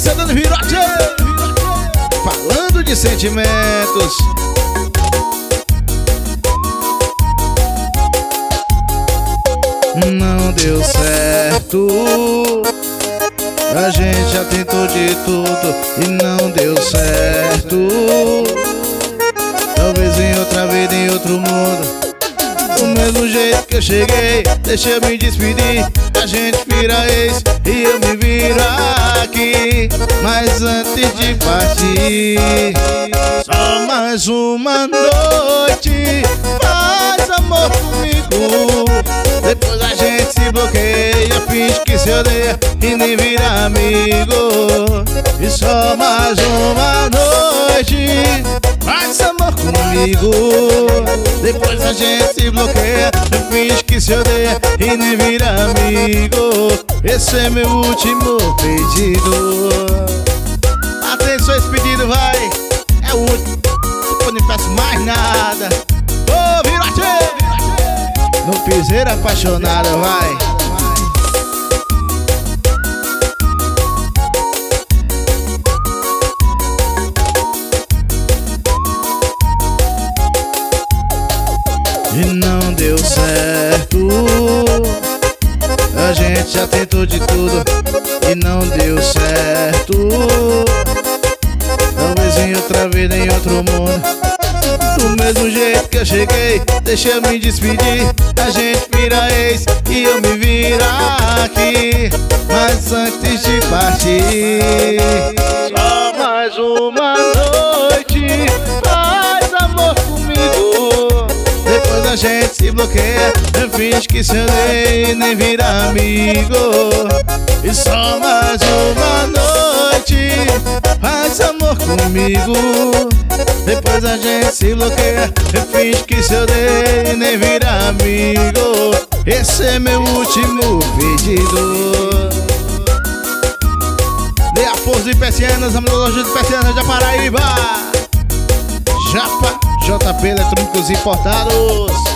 Essa é Dani Virote, falando de sentimentos. Não deu certo, a gente já tentou de tudo e não deu certo. Talvez em outra vida, em outro mundo, do mesmo jeito que eu cheguei, deixa eu me despedir. A gente vira ex e eu me viro aqui. Mas antes de partir, só mais uma noite, faz amor comigo. Depois a gente se bloqueia, finge que se odeia e nem vira amigo. E só mais uma noite, faz amor comigo. Depois a gente se bloqueia, finge que se odeia e nem vira amigo. Esse é meu último pedido. Atenção, esse pedido vai, é o último, depois não peço mais nada. Ô, Virote! No piseiro apaixonado, vai. E não deu certo, a gente já tentou de tudo e não deu certo. Talvez em outra vida, em outro mundo, do mesmo jeito que eu cheguei, deixa eu me despedir. A gente vira ex e eu me viro aqui. Mas antes de partir, só mais uma noite, faz amor comigo. Depois a gente se bloqueia, finge que se odeia e nem vira amigo. E só mais uma noite, faz amor comigo. Depois a gente se bloqueia, finge que se odeia e nem vira amigo. Esse é meu último pedido. Dê a força de persianas, a metalurgia de persianas da Paraíba. Japa, JP Eletrônicos Importados.